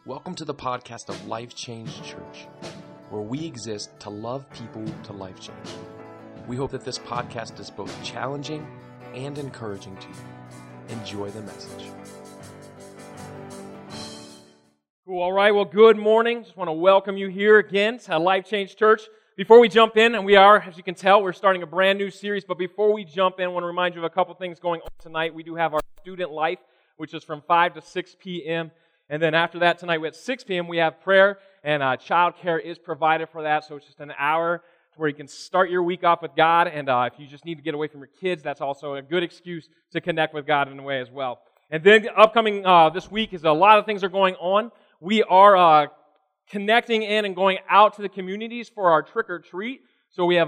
Welcome to the podcast of Life Change Church, where we exist to love people to life change. We hope that this podcast is both challenging and encouraging to you. Enjoy the message. Cool. All right. Well, good morning. Just want to welcome you here again to Life Change Church. Before we jump in, and we are, as you can tell, we're starting a brand new series, but before we jump in, I want to remind you of a couple things going on tonight. We do have our student life, which is from 5 to 6 p.m., and then after that, tonight at 6 p.m., we have prayer, and childcare is provided for that, so it's just an hour where you can start your week off with God, and if you just need to get away from your kids, that's also a good excuse to connect with God in a way as well. And then upcoming this week is a lot of things are going on. We are connecting in and going out to the communities for our trick-or-treat. So we have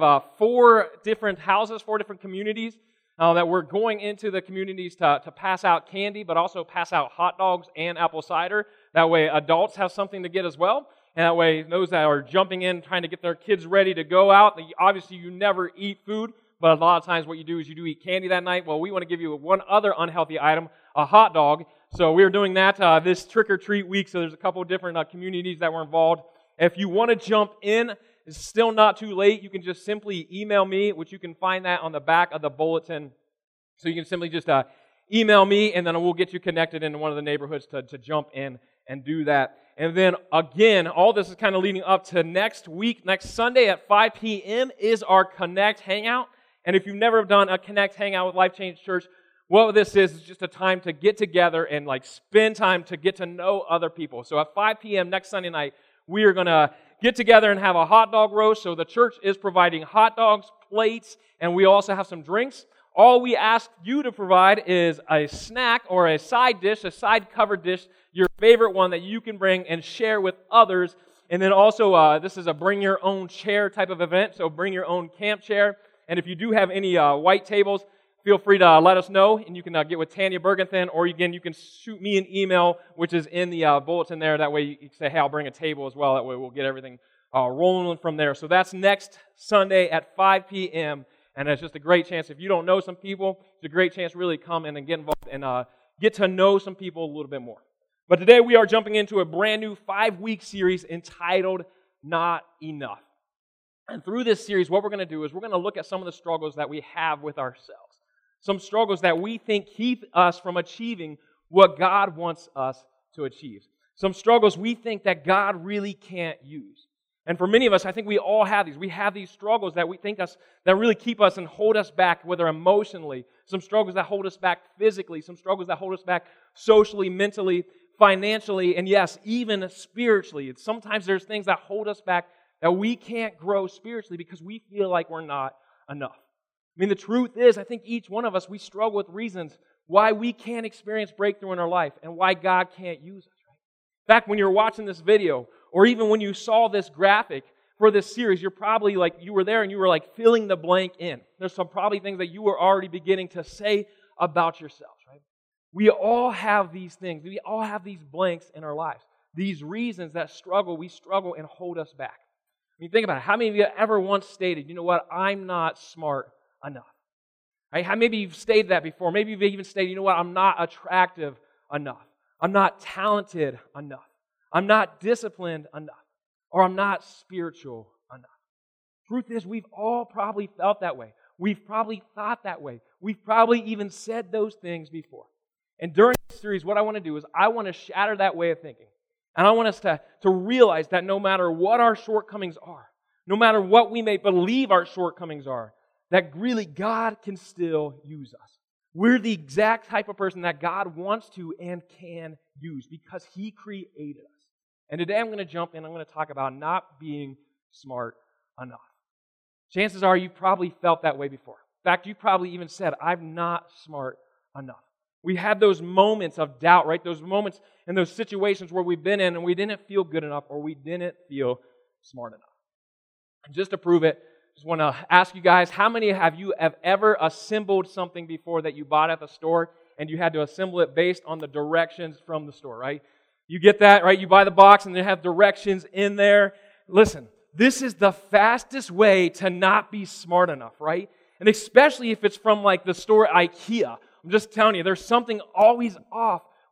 4 different houses, 4 different communities that we're going into the communities to pass out candy, but also pass out hot dogs and apple cider. That way adults have something to get as well. And that way those that are jumping in, trying to get their kids ready to go out, obviously you never eat food, but a lot of times what you do is you do eat candy that night. Well, we want to give you one other unhealthy item, a hot dog. So we're doing that this trick-or-treat week. So there's a couple of different communities that were involved. If you want to jump in, it's still not too late. You can just simply email me, which you can find that on the back of the bulletin. So you can simply just email me, and then we'll get you connected into one of the neighborhoods to jump in and do that. And then again, all this is kind of leading up to next week. Next Sunday at 5 p.m. is our Connect Hangout. And if you've never done a Connect Hangout with Life Change Church, what this is just a time to get together and spend time to get to know other people. So at 5 p.m. next Sunday night, we are going to get together and have a hot dog roast. So the church is providing hot dogs, plates, and we also have some drinks. All we ask you to provide is a snack or a side dish, a side covered dish, your favorite one that you can bring and share with others. And then also, this is a bring your own chair type of event, so bring your own camp chair. And if you do have any white tables, feel free to let us know, and you can get with Tanya Bergenthan, or again, you can shoot me an email, which is in the bulletin there. That way you can say, hey, I'll bring a table as well. That way we'll get everything rolling from there. So that's next Sunday at 5 p.m., and it's just a great chance. If you don't know some people, it's a great chance to really come in and get involved and get to know some people a little bit more. But today we are jumping into a brand new 5-week series entitled Not Enough. And through this series, what we're going to do is we're going to look at some of the struggles that we have with ourselves. Some struggles that we think keep us from achieving what God wants us to achieve. Some struggles we think that God really can't use. And for many of us, I think we all have these. We have these struggles that we think that really keep us and hold us back, whether emotionally, some struggles that hold us back physically, some struggles that hold us back socially, mentally, financially, and yes, even spiritually. Sometimes there's things that hold us back that we can't grow spiritually because we feel like we're not enough. I mean, the truth is, I think each one of us, we struggle with reasons why we can't experience breakthrough in our life and why God can't use us, right? In fact, when you're watching this video, or even when you saw this graphic for this series, you're probably you were there and you were filling the blank in. There's some probably things that you were already beginning to say about yourselves, right? We all have these things. We all have these blanks in our lives. These reasons that we struggle and hold us back. I mean, think about it. How many of you have ever once stated, you know what, I'm not smart enough? Right? Maybe you've stated that before. Maybe you've even stated, you know what, I'm not attractive enough. I'm not talented enough. I'm not disciplined enough. Or I'm not spiritual enough. Truth is, we've all probably felt that way. We've probably thought that way. We've probably even said those things before. And during this series, what I want to do is I want to shatter that way of thinking. And I want us to realize that no matter what our shortcomings are, no matter what we may believe our shortcomings are, that really God can still use us. We're the exact type of person that God wants to and can use because He created us. And today I'm going to jump in, I'm going to talk about not being smart enough. Chances are you've probably felt that way before. In fact, you probably even said, I'm not smart enough. We had those moments of doubt, right? Those moments and those situations where we've been in and we didn't feel good enough or we didn't feel smart enough. And just to prove it, I just want to ask you guys, how many have ever assembled something before that you bought at the store and you had to assemble it based on the directions from the store, right? You get that, right? You buy the box and they have directions in there. Listen, this is the fastest way to not be smart enough, right? And especially if it's from the store IKEA. I'm just telling you, there's something always off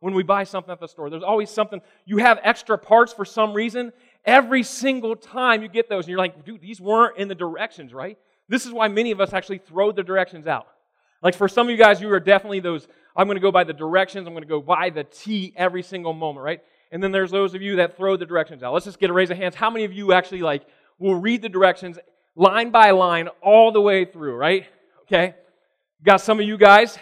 when we buy something at the store. There's always something, you have extra parts for some reason. Every single time you get those, and you're like, dude, these weren't in the directions, right? This is why many of us actually throw the directions out. Like for some of you guys, you are definitely those, I'm going to go by the directions, I'm going to go by the T every single moment, right? And then there's those of you that throw the directions out. Let's just get a raise of hands. How many of you actually will read the directions line by line all the way through, right? Okay. Got some of you guys.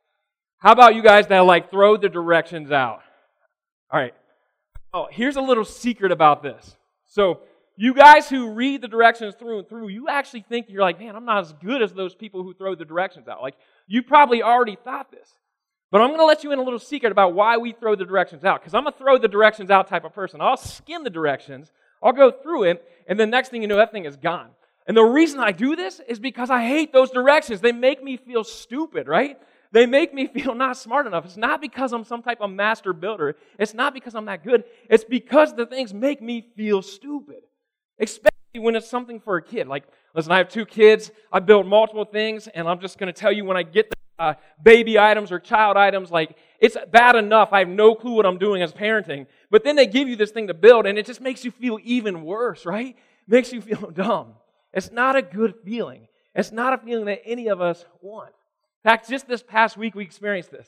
How about you guys that throw the directions out? All right. Oh, here's a little secret about this. So you guys who read the directions through and through, you actually think you're like, man, I'm not as good as those people who throw the directions out. You probably already thought this. But I'm going to let you in a little secret about why we throw the directions out. Because I'm a throw the directions out type of person. I'll skim the directions, I'll go through it, and then next thing you know, that thing is gone. And the reason I do this is because I hate those directions. They make me feel stupid, right? They make me feel not smart enough. It's not because I'm some type of master builder. It's not because I'm that good. It's because the things make me feel stupid. Especially when it's something for a kid. Listen, I have 2 kids. I build multiple things, and I'm just going to tell you when I get the baby items or child items, it's bad enough. I have no clue what I'm doing as parenting. But then they give you this thing to build, and it just makes you feel even worse, right? Makes you feel dumb. It's not a good feeling. It's not a feeling that any of us want. In fact, just this past week, we experienced this.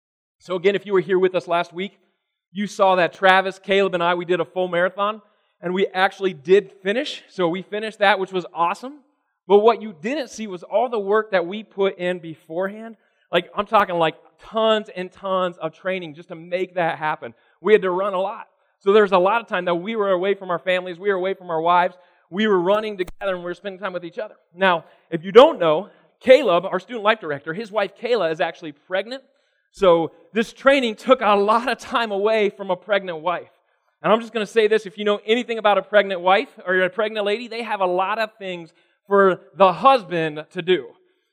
So again, if you were here with us last week, you saw that Travis, Caleb, and I, we did a full marathon, and we actually did finish. So we finished that, which was awesome. But what you didn't see was all the work that we put in beforehand. I'm talking tons and tons of training just to make that happen. We had to run a lot. So there's a lot of time that we were away from our families, we were away from our wives, we were running together and we were spending time with each other. Now, if you don't know, Caleb, our student life director, his wife Kayla is actually pregnant. So this training took a lot of time away from a pregnant wife. And I'm just going to say this, if you know anything about a pregnant wife or a pregnant lady, they have a lot of things for the husband to do.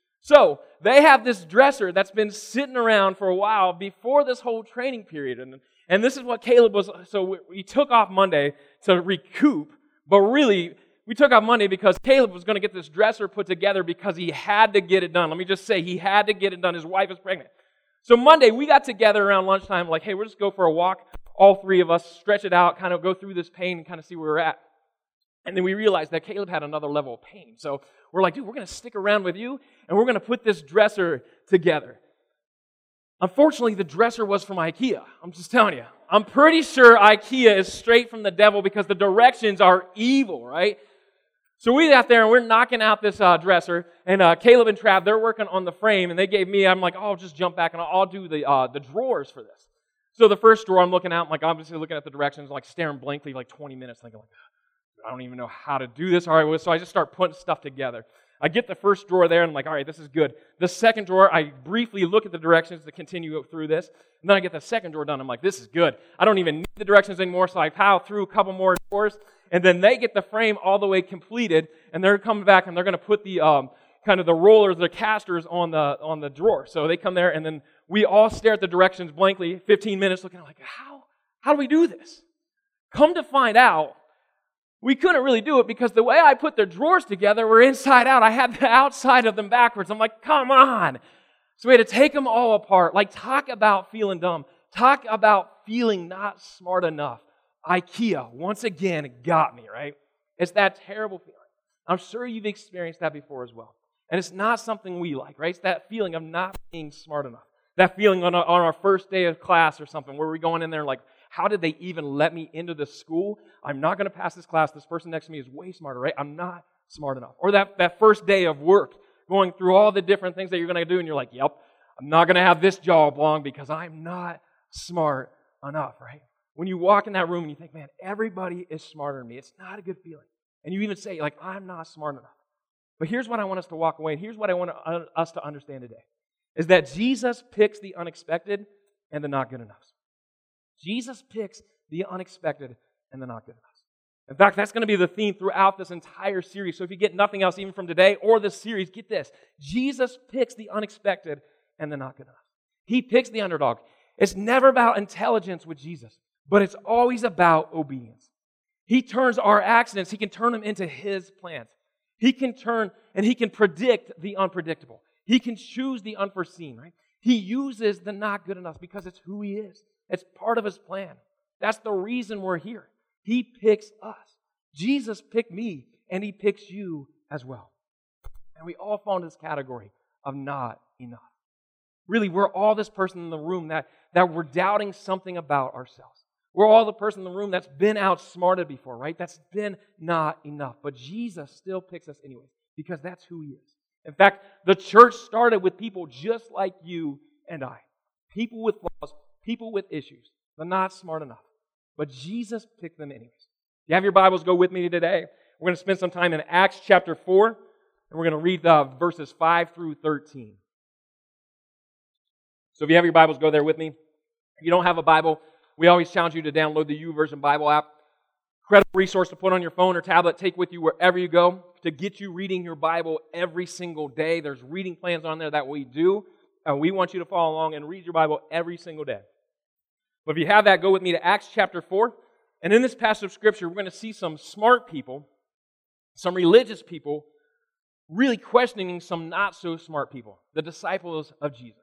So they have this dresser that's been sitting around for a while before this whole training period. And this is what Caleb was, so we took off Monday to recoup, but really, we took off Monday because Caleb was going to get this dresser put together because he had to get it done. Let me just say, he had to get it done. His wife is pregnant. So Monday, we got together around lunchtime, hey, we'll just go for a walk, all 3 of us, stretch it out, kind of go through this pain and kind of see where we're at. And then we realized that Caleb had another level of pain. So we're like, dude, we're going to stick around with you, and we're going to put this dresser together. Unfortunately, the dresser was from IKEA. I'm just telling you. I'm pretty sure IKEA is straight from the devil because the directions are evil, right? So we got there and we're knocking out this dresser, and Caleb and Trav, they're working on the frame, and they gave me, I'm like, oh, I'll just jump back and I'll do the drawers for this. So the first drawer I'm looking at, I'm obviously looking at the directions, staring blankly 20 minutes, thinking I don't even know how to do this. All right, so I just start putting stuff together. I get the first drawer there, and I'm like, all right, this is good. The second drawer, I briefly look at the directions to continue through this, and then I get the second drawer done. I'm like, this is good. I don't even need the directions anymore, so I pile through a couple more drawers, and then they get the frame all the way completed, and they're coming back, and they're going to put the kind of the rollers, the casters on the drawer. So they come there, and then we all stare at the directions blankly, 15 minutes, looking like, how do we do this? Come to find out, we couldn't really do it because the way I put the drawers together were inside out. I had the outside of them backwards. I'm like, come on. So we had to take them all apart. Talk about feeling dumb. Talk about feeling not smart enough. IKEA, once again, got me, right? It's that terrible feeling. I'm sure you've experienced that before as well. And it's not something we like, right? It's that feeling of not being smart enough. That feeling on our first day of class or something where we're going in there how did they even let me into this school? I'm not going to pass this class. This person next to me is way smarter, right? I'm not smart enough. Or that first day of work, going through all the different things that you're going to do, and you're like, yep, I'm not going to have this job long because I'm not smart enough, right? When you walk in that room and you think, man, everybody is smarter than me, it's not a good feeling. And you even say, I'm not smart enough. But here's what I want us to walk away, and here's what I want us to understand today, is that Jesus picks the unexpected and the not good enough. Jesus picks the unexpected and the not good enough. In fact, that's going to be the theme throughout this entire series. So if you get nothing else even from today or this series, get this. Jesus picks the unexpected and the not good enough. He picks the underdog. It's never about intelligence with Jesus, but it's always about obedience. He turns our accidents, He can turn them into His plans. He can turn and He can predict the unpredictable. He can choose the unforeseen, right? He uses the not good enough because it's who He is. It's part of His plan. That's the reason we're here. He picks us. Jesus picked me, and He picks you as well. And we all fall into this category of not enough. Really, we're all this person in the room that we're doubting something about ourselves. We're all the person in the room that's been outsmarted before, right? That's been not enough. But Jesus still picks us anyways, because that's who He is. In fact, the church started with people just like you and I. People with flaws, people with issues, but not smart enough. But Jesus picked them anyways. If you have your Bibles, go with me today. We're going to spend some time in Acts chapter 4, and we're going to read verses 5 through 13. So if you have your Bibles, go there with me. If you don't have a Bible, we always challenge you to download the YouVersion Bible app. Incredible resource to put on your phone or tablet, take with you wherever you go to get you reading your Bible every single day. There's reading plans on there that we do, and we want you to follow along and read your Bible every single day. But if you have that, go with me to Acts chapter 4. And in this passage of Scripture, we're going to see some smart people, some religious people, really questioning some not-so-smart people, the disciples of Jesus,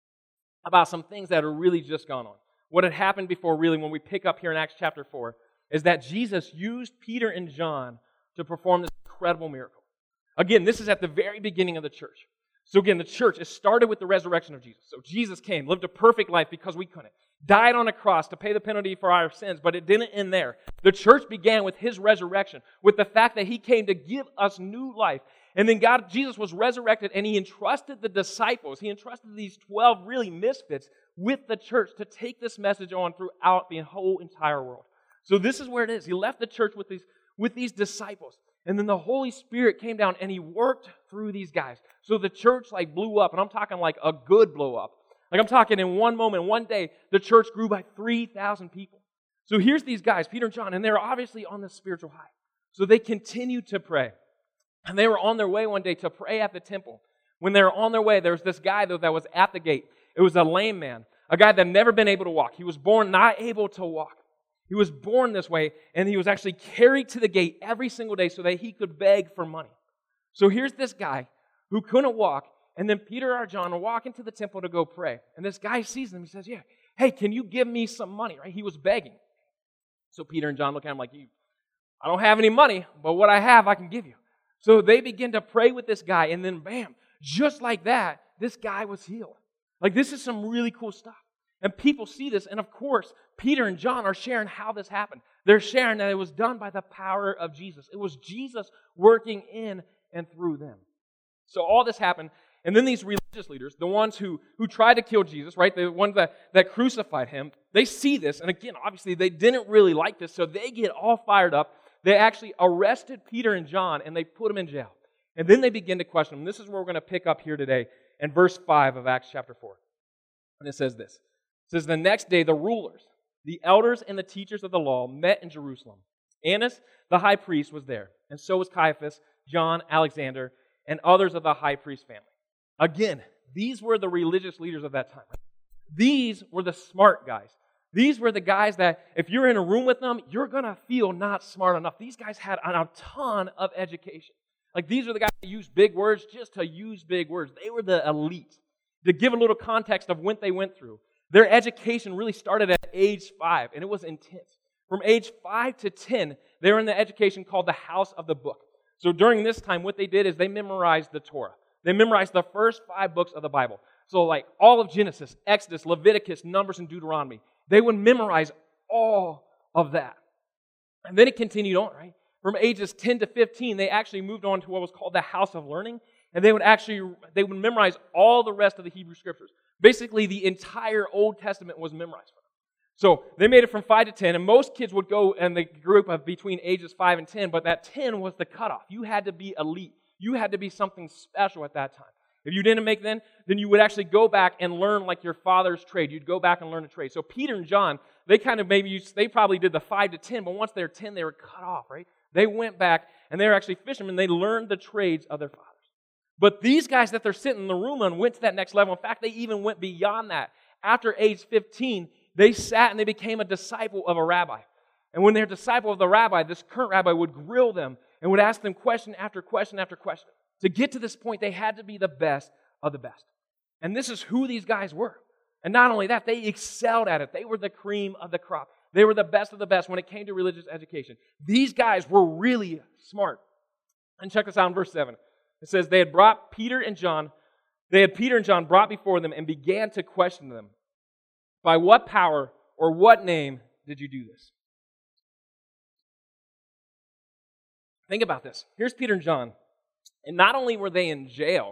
about some things that are really just gone on. What had happened before, really, when we pick up here in Acts chapter 4, is that Jesus used Peter and John to perform this incredible miracle. Again, this is at the very beginning of the church. So again, the church, it started with the resurrection of Jesus. So Jesus came, lived a perfect life because we couldn't, died on a cross to pay the penalty for our sins, but it didn't end there. The church began with His resurrection, with the fact that He came to give us new life. And then Jesus was resurrected, and He entrusted the disciples, He entrusted these 12 really misfits with the church to take this message on throughout the whole entire world. So this is where it is. He left the church with these disciples. And then the Holy Spirit came down and He worked through these guys. So the church blew up, and I'm talking like a good blow up. I'm talking in one moment, one day, the church grew by 3,000 people. So here's these guys, Peter and John, and they're obviously on this spiritual high. So they continued to pray. And they were on their way one day to pray at the temple. When they were on their way, there was this guy, though, that was at the gate. It was a lame man, a guy that had never been able to walk. He was born not able to walk. He was born this way, and he was actually carried to the gate every single day so that he could beg for money. So here's this guy who couldn't walk, and then Peter or John will walk into the temple to go pray. And this guy sees them. He says, yeah, hey, can you give me some money? Right? He was begging. So Peter and John look at him like, I don't have any money, but what I have, I can give you. So they begin to pray with this guy, and then bam, just like that, this guy was healed. This is some really cool stuff. And people see this, and of course, Peter and John are sharing how this happened. They're sharing that it was done by the power of Jesus. It was Jesus working in and through them. So all this happened, and then these religious leaders, the ones who tried to kill Jesus, right, the ones that crucified Him, they see this, and again, obviously, they didn't really like this, so they get all fired up. They actually arrested Peter and John, and they put them in jail. And then they begin to question them. This is where we're going to pick up here today in verse 5 of Acts chapter 4. And it says this. It says, the next day the rulers, the elders, and the teachers of the law met in Jerusalem. Annas, the high priest, was there, and so was Caiaphas, John, Alexander, and others of the high priest family. Again, these were the religious leaders of that time. These were the smart guys. These were the guys that if you're in a room with them, you're going to feel not smart enough. These guys had a ton of education. These are the guys that use big words just to use big words. They were the elite. To give a little context of what they went through, their education really started at age 5, and it was intense. From age 5 to 10, they were in the education called the House of the Book. So during this time, what they did is they memorized the Torah. They memorized the first 5 books of the Bible. So all of Genesis, Exodus, Leviticus, Numbers, and Deuteronomy. They would memorize all of that. And then it continued on, right? From ages 10 to 15, they actually moved on to what was called the House of Learning. And they would memorize all the rest of the Hebrew Scriptures. Basically, the entire Old Testament was memorized for them. So they made it from 5 to 10, and most kids would go in the group of between ages 5 and 10, but that 10 was the cutoff. You had to be elite. You had to be something special at that time. If you didn't make then you would actually go back and learn your father's trade. You'd go back and learn a trade. So Peter and John, they probably did the 5 to 10, but once they were 10, they were cut off, right? They went back, and they were actually fishermen. They learned the trades of their fathers. But these guys that they're sitting in the room on went to that next level. In fact, they even went beyond that. After age 15, they sat and they became a disciple of a rabbi. And when they're a disciple of the rabbi, this current rabbi would grill them and would ask them question after question after question. To get to this point, they had to be the best of the best. And this is who these guys were. And not only that, they excelled at it. They were the cream of the crop. They were the best of the best when it came to religious education. These guys were really smart. And check this out in verse 7. It says, they had Peter and John brought before them and began to question them. By what power or what name did you do this? Think about this. Here's Peter and John. And not only were they in jail,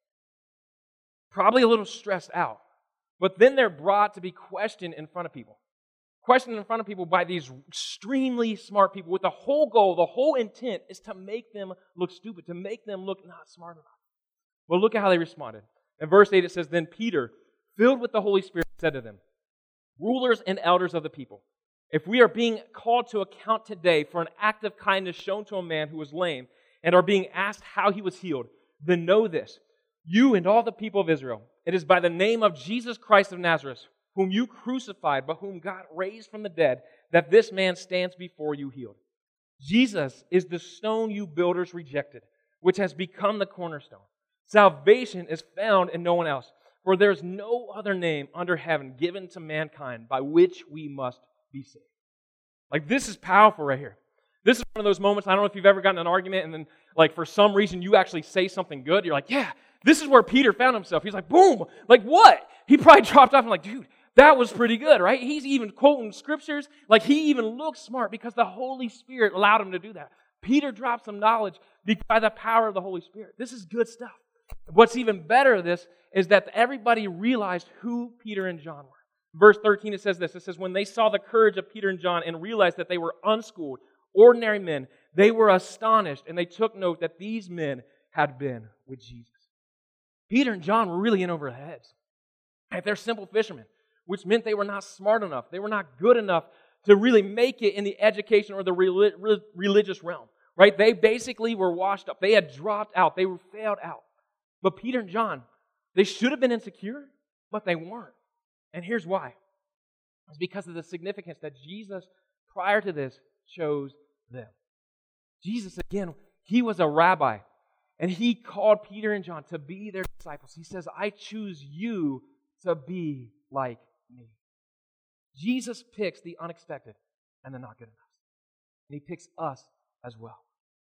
probably a little stressed out, but then they're brought to be questioned in front of people. Questioned in front of people by these extremely smart people with the whole goal, the whole intent is to make them look stupid, to make them look not smart enough. Well, look at how they responded. In verse 8 it says, then Peter, filled with the Holy Spirit, said to them, rulers and elders of the people, if we are being called to account today for an act of kindness shown to a man who was lame and are being asked how he was healed, then know this, you and all the people of Israel, it is by the name of Jesus Christ of Nazareth, whom you crucified, but whom God raised from the dead, that this man stands before you healed. Jesus is the stone you builders rejected, which has become the cornerstone. Salvation is found in no one else, for there is no other name under heaven given to mankind by which we must be saved. Like, this is powerful right here. This is one of those moments, I don't know if you've ever gotten in an argument and then, like, for some reason you actually say something good. You're like, yeah, this is where Peter found himself. He's like, boom, like what? He probably dropped off and like, dude, that was pretty good, right? He's even quoting scriptures. Like, he even looks smart because the Holy Spirit allowed him to do that. Peter dropped some knowledge by the power of the Holy Spirit. This is good stuff. What's even better of this is that everybody realized who Peter and John were. Verse 13, it says this. It says, when they saw the courage of Peter and John and realized that they were unschooled, ordinary men, they were astonished, and they took note that these men had been with Jesus. Peter and John were really in over their heads. They're simple fishermen, which meant they were not smart enough. They were not good enough to really make it in the education or the religious realm, right? They basically were washed up. They had dropped out. They were failed out. But Peter and John, they should have been insecure, but they weren't. And here's why. It's because of the significance that Jesus, prior to this, chose them. Jesus, again, he was a rabbi, and he called Peter and John to be their disciples. He says, I choose you to be like me. Jesus picks the unexpected and the not good enough. And he picks us as well.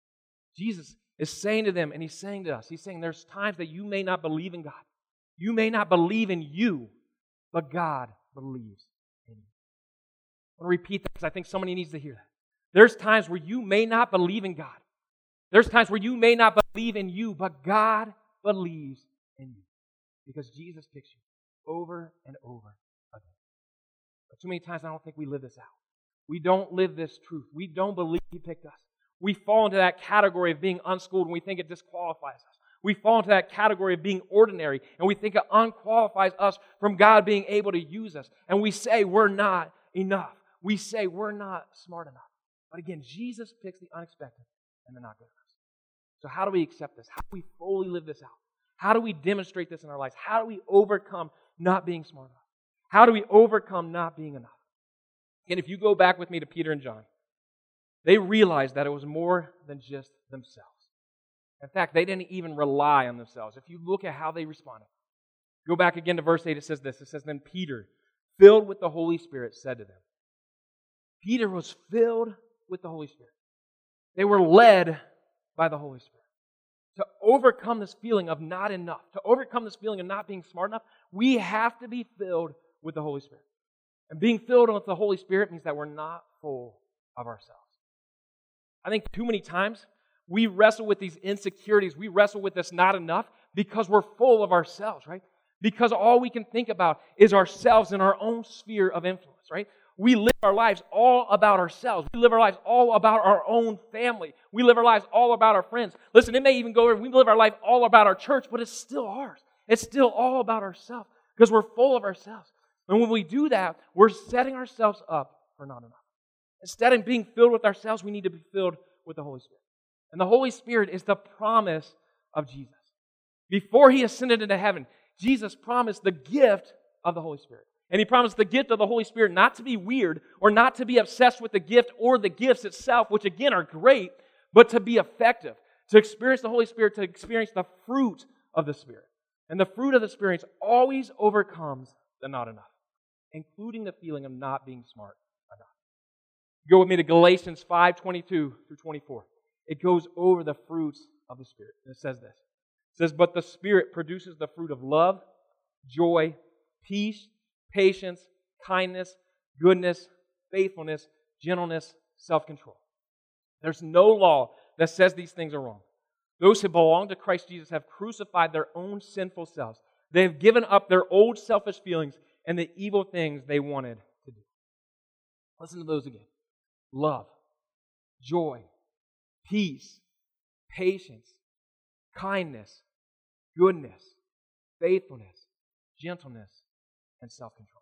Jesus is saying to them, and he's saying to us, he's saying there's times that you may not believe in God. You may not believe in you, but God believes in you. I want to repeat that because I think somebody needs to hear that. There's times where you may not believe in God. There's times where you may not believe in you, but God believes in you. Because Jesus picks you over and over again. But too many times I don't think we live this out. We don't live this truth. We don't believe He picked us. We fall into that category of being unschooled and we think it disqualifies us. We fall into that category of being ordinary and we think it unqualifies us from God being able to use us. And we say we're not enough. We say we're not smart enough. But again, Jesus picks the unexpected and the not good enough. So how do we accept this? How do we fully live this out? How do we demonstrate this in our lives? How do we overcome not being smart enough? How do we overcome not being enough? And if you go back with me to Peter and John, they realized that it was more than just themselves. In fact, they didn't even rely on themselves. If you look at how they responded, go back again to verse 8, it says this. It says, then Peter, filled with the Holy Spirit, said to them. Peter was filled with the Holy Spirit. They were led by the Holy Spirit. To overcome this feeling of not enough, to overcome this feeling of not being smart enough, we have to be filled with the Holy Spirit. And being filled with the Holy Spirit means that we're not full of ourselves. I think too many times we wrestle with these insecurities, we wrestle with this not enough because we're full of ourselves, right? Because all we can think about is ourselves and our own sphere of influence, right? We live our lives all about ourselves. We live our lives all about our own family. We live our lives all about our friends. Listen, it may even go over, we live our life all about our church, but it's still ours. It's still all about ourselves because we're full of ourselves. And when we do that, we're setting ourselves up for not enough. Instead of being filled with ourselves, we need to be filled with the Holy Spirit. And the Holy Spirit is the promise of Jesus. Before He ascended into heaven, Jesus promised the gift of the Holy Spirit. And He promised the gift of the Holy Spirit not to be weird or not to be obsessed with the gift or the gifts itself, which again are great, but to be effective. To experience the Holy Spirit, to experience the fruit of the Spirit. And the fruit of the Spirit always overcomes than not enough, including the feeling of not being smart enough. Go with me to Galatians 5:22 through 24. It goes over the fruits of the Spirit. And it says this. It says, "But the Spirit produces the fruit of love, joy, peace, patience, kindness, goodness, faithfulness, gentleness, self-control." There's no law that says these things are wrong. Those who belong to Christ Jesus have crucified their own sinful selves. They have given up their old selfish feelings and the evil things they wanted to do. Listen to those again. Love, joy, peace, patience, kindness, goodness, faithfulness, gentleness, and self-control.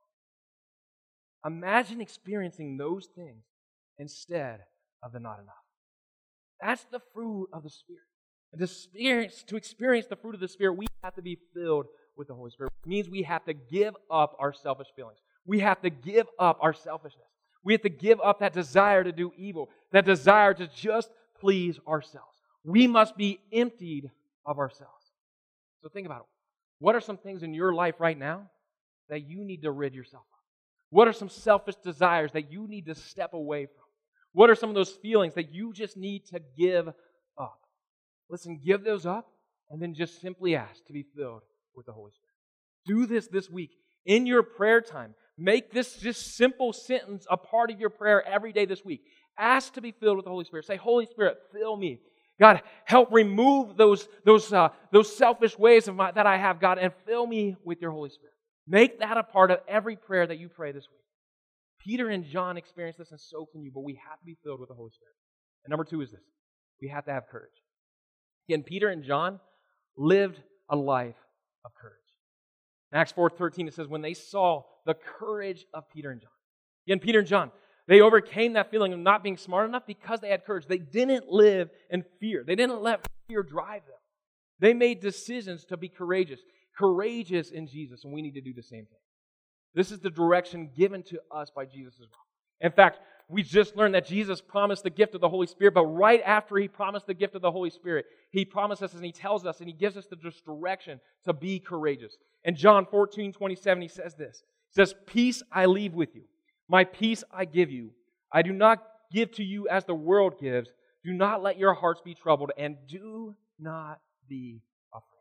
Imagine experiencing those things instead of the not enough. That's the fruit of the Spirit. And to experience the fruit of the Spirit, we have to be filled with the Holy Spirit. It means we have to give up our selfish feelings. We have to give up our selfishness. We have to give up that desire to do evil, that desire to just please ourselves. We must be emptied of ourselves. So think about it. What are some things in your life right now that you need to rid yourself of? What are some selfish desires that you need to step away from? What are some of those feelings that you just need to give up? Listen, give those up and then just simply ask to be filled with the Holy Spirit. Do this week in your prayer time. Make this just simple sentence a part of your prayer every day this week. Ask to be filled with the Holy Spirit. Say, "Holy Spirit, fill me. God, help remove those selfish ways that I have, God, and fill me with your Holy Spirit." Make that a part of every prayer that you pray this week. Peter and John experienced this, and so can you, but we have to be filled with the Holy Spirit. And number 2 is this. We have to have courage. Again, Peter and John lived a life of courage. In Acts 4:13, it says, when they saw the courage of Peter and John. Again, Peter and John, they overcame that feeling of not being smart enough because they had courage. They didn't live in fear. They didn't let fear drive them. They made decisions to be courageous. Courageous in Jesus, and we need to do the same thing. This is the direction given to us by Jesus as well. In fact, we just learned that Jesus promised the gift of the Holy Spirit, but right after He promised the gift of the Holy Spirit, He promised us and He tells us and He gives us the direction to be courageous. In John 14:27, He says this. He says, "Peace I leave with you. My peace I give you. I do not give to you as the world gives. Do not let your hearts be troubled, and do not be afraid."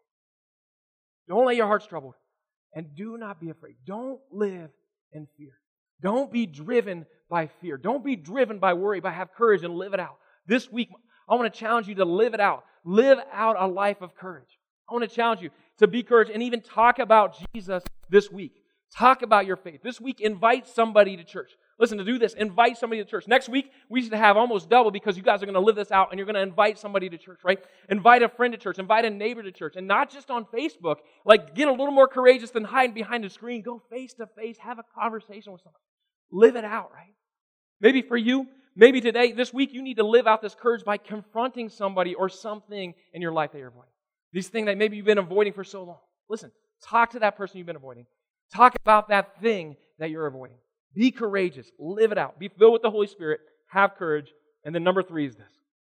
Don't let your hearts troubled, and do not be afraid. Don't live in fear. Don't be driven by fear. Don't be driven by worry, but have courage and live it out. This week, I want to challenge you to live it out. Live out a life of courage. I want to challenge you to be courageous and even talk about Jesus this week. Talk about your faith. This week, invite somebody to church. Listen, to do this, invite somebody to church. Next week, we should have almost double because you guys are going to live this out and you're going to invite somebody to church, right? Invite a friend to church. Invite a neighbor to church. And not just on Facebook. Like, get a little more courageous than hiding behind a screen. Go face to face. Have a conversation with somebody. Live it out, right? Maybe for you, maybe today, this week, you need to live out this courage by confronting somebody or something in your life that you're avoiding. These things that maybe you've been avoiding for so long. Listen, talk to that person you've been avoiding. Talk about that thing that you're avoiding. Be courageous. Live it out. Be filled with the Holy Spirit. Have courage. And then number 3 is this.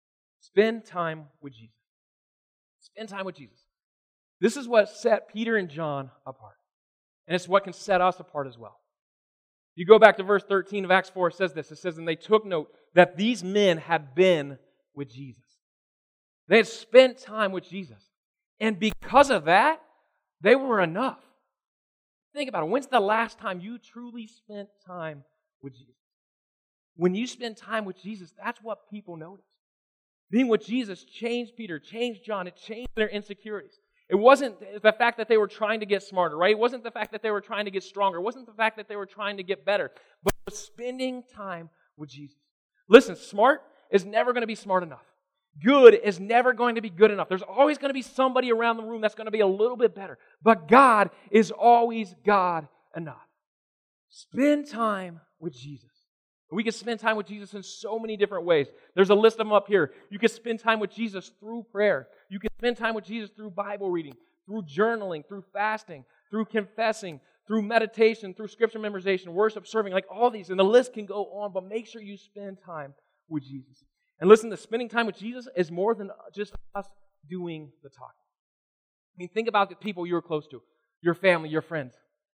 Spend time with Jesus. Spend time with Jesus. This is what set Peter and John apart. And it's what can set us apart as well. You go back to verse 13 of Acts 4, it says this. It says, and they took note that these men had been with Jesus. They had spent time with Jesus. And because of that, they were enough. Think about it. When's the last time you truly spent time with Jesus? When you spend time with Jesus, that's what people notice. Being with Jesus changed Peter, changed John. It changed their insecurities. It wasn't the fact that they were trying to get smarter, right? It wasn't the fact that they were trying to get stronger. It wasn't the fact that they were trying to get better. But it was spending time with Jesus. Listen, smart is never going to be smart enough. Good is never going to be good enough. There's always going to be somebody around the room that's going to be a little bit better. But God is always God enough. Spend time with Jesus. We can spend time with Jesus in so many different ways. There's a list of them up here. You can spend time with Jesus through prayer. You can spend time with Jesus through Bible reading, through journaling, through fasting, through confessing, through meditation, through scripture memorization, worship, serving, like all these. And the list can go on, but make sure you spend time with Jesus. And listen, the spending time with Jesus is more than just us doing the talking. I mean, think about the people you're close to, your family, your friends.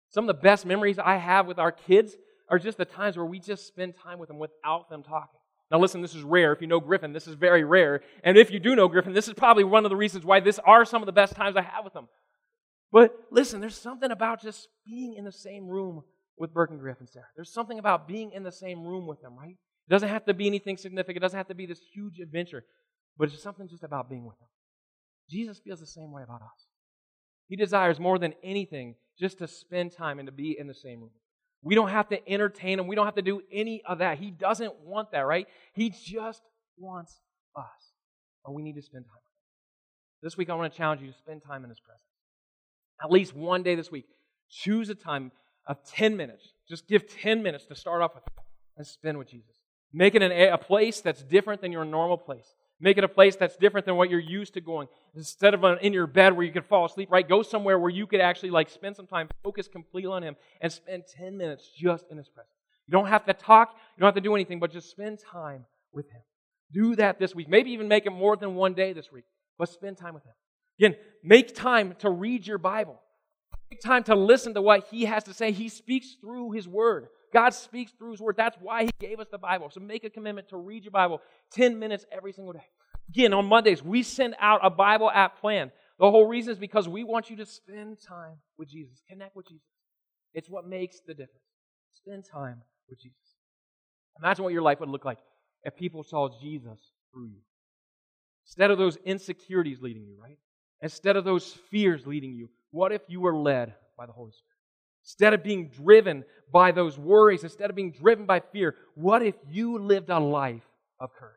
Some of the best memories I have with our kids are just the times where we just spend time with them without them talking. Now listen, this is rare. If you know Griffin, this is very rare. And if you do know Griffin, this is probably one of the reasons why this are some of the best times I have with them. But listen, there's something about just being in the same room with Burke and Griff and Sarah. There's something about being in the same room with them, right? It doesn't have to be anything significant. It doesn't have to be this huge adventure. But it's something just about being with them. Jesus feels the same way about us. He desires more than anything just to spend time and to be in the same room. We don't have to entertain Him. We don't have to do any of that. He doesn't want that, right? He just wants us. And we need to spend time with Him. This week I want to challenge you to spend time in His presence. At least one day this week. Choose a time of 10 minutes. Just give 10 minutes to start off with and spend with Jesus. Make it a place that's different than your normal place. Make it a place that's different than what you're used to going. Instead of in your bed where you could fall asleep, right? Go somewhere where you could actually spend some time, focus completely on Him, and spend 10 minutes just in His presence. You don't have to talk. You don't have to do anything, but just spend time with Him. Do that this week. Maybe even make it more than one day this week, but spend time with Him. Again, make time to read your Bible. Make time to listen to what He has to say. He speaks through His Word. God speaks through His Word. That's why He gave us the Bible. So make a commitment to read your Bible 10 minutes every single day. Again, on Mondays, we send out a Bible app plan. The whole reason is because we want you to spend time with Jesus. Connect with Jesus. It's what makes the difference. Spend time with Jesus. Imagine what your life would look like if people saw Jesus through you. Instead of those insecurities leading you, right? Instead of those fears leading you, what if you were led by the Holy Spirit? Instead of being driven by those worries, instead of being driven by fear, what if you lived a life of courage?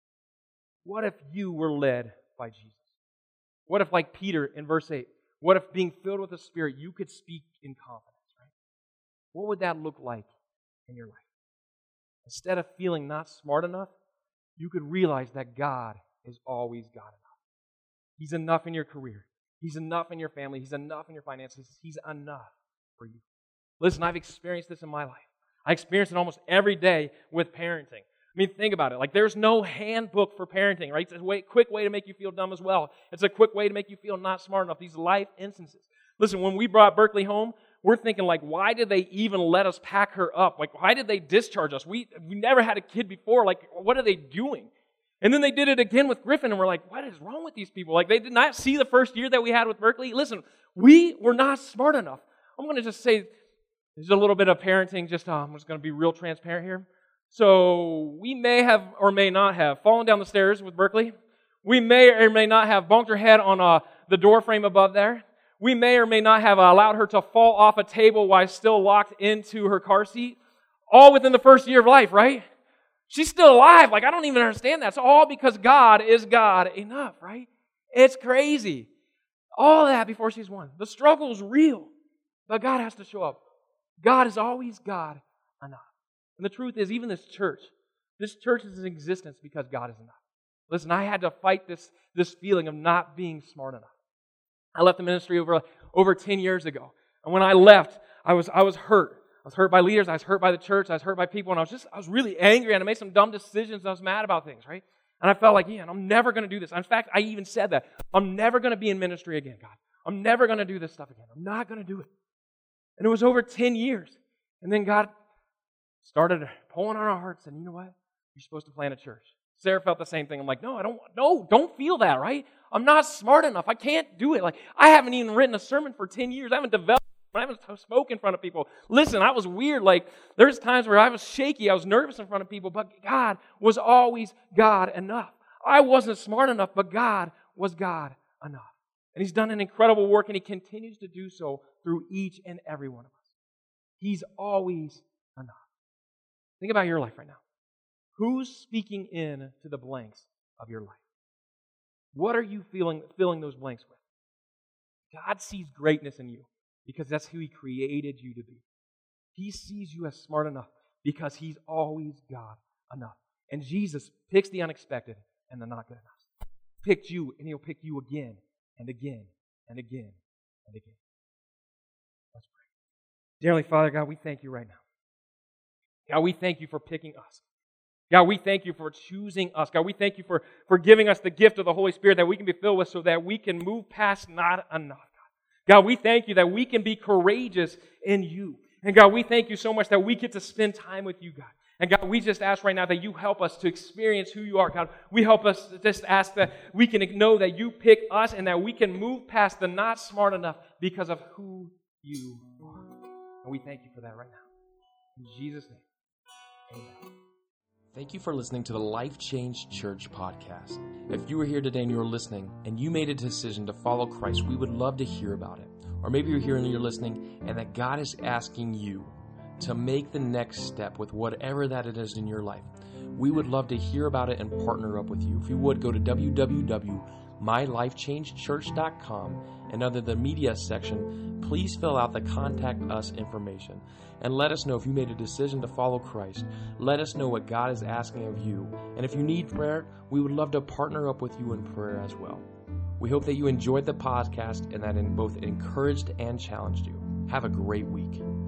What if you were led by Jesus? What if, like Peter in verse 8, what if being filled with the Spirit, you could speak in confidence, right? What would that look like in your life? Instead of feeling not smart enough, you could realize that God is always God enough. He's enough in your career. He's enough in your family. He's enough in your finances. He's enough for you. Listen, I've experienced this in my life. I experience it almost every day with parenting. I mean, think about it. There's no handbook for parenting, right? It's a quick way to make you feel dumb as well. It's a quick way to make you feel not smart enough. These life instances. Listen, when we brought Berkeley home, we're thinking, why did they even let us pack her up? Why did they discharge us? We never had a kid before. What are they doing? And then they did it again with Griffin, and we're like, what is wrong with these people? They did not see the first year that we had with Berkeley. Listen, we were not smart enough. I'm going to just say, there's a little bit of parenting, I'm just going to be real transparent here. So we may have or may not have fallen down the stairs with Berkeley. We may or may not have bumped her head on the door frame above there. We may or may not have allowed her to fall off a table while still locked into her car seat. All within the first year of life, right? She's still alive. I don't even understand that. It's all because God is God enough, right? It's crazy. All that before she's one. The struggle's real, but God has to show up. God is always God enough. And the truth is, even this church is in existence because God is enough. Listen, I had to fight this feeling of not being smart enough. I left the ministry over 10 years ago. And when I left, I was hurt. I was hurt by leaders. I was hurt by the church. I was hurt by people. And I was really angry. And I made some dumb decisions. And I was mad about things, right? And I felt I'm never going to do this. In fact, I even said that. I'm never going to be in ministry again, God. I'm never going to do this stuff again. I'm not going to do it. And it was over 10 years. And then God started pulling on our hearts and you know what? You're supposed to plant a church. Sarah felt the same thing. I'm like, don't feel that, right? I'm not smart enough. I can't do it. I haven't even written a sermon for 10 years. I haven't developed. I haven't spoken in front of people. Listen, I was weird. There's times where I was shaky. I was nervous in front of people, but God was always God enough. I wasn't smart enough, but God was God enough. And He's done an incredible work, and He continues to do so through each and every one of us. He's always enough. Think about your life right now. Who's speaking in to the blanks of your life? What are you filling those blanks with? God sees greatness in you because that's who He created you to be. He sees you as smart enough because He's always God enough. And Jesus picks the unexpected and the not good enough. He picked you, and He'll pick you again and again and again and again. Let's pray. Dear Heavenly Father, God, we thank You right now. God, we thank You for picking us. God, we thank You for choosing us. God, we thank You for giving us the gift of the Holy Spirit that we can be filled with so that we can move past not enough. God, we thank you that we can be courageous in you. And God, we thank you so much that we get to spend time with you, God. And God, we just ask right now that you help us to experience who you are, God. We help us to just ask that we can know that you pick us and that we can move past the not smart enough because of who you are. And we thank you for that right now. In Jesus' name, amen. Thank you for listening to the Life Change Church podcast. If you were here today and you were listening and you made a decision to follow Christ, we would love to hear about it. Or maybe you're here and you're listening and that God is asking you to make the next step with whatever that it is in your life. We would love to hear about it and partner up with you. If you would, go to www.mylifechangechurch.com and under the media section, please fill out the contact us information and let us know if you made a decision to follow Christ. Let us know what God is asking of you. And if you need prayer, we would love to partner up with you in prayer as well. We hope that you enjoyed the podcast and that it both encouraged and challenged you. Have a great week.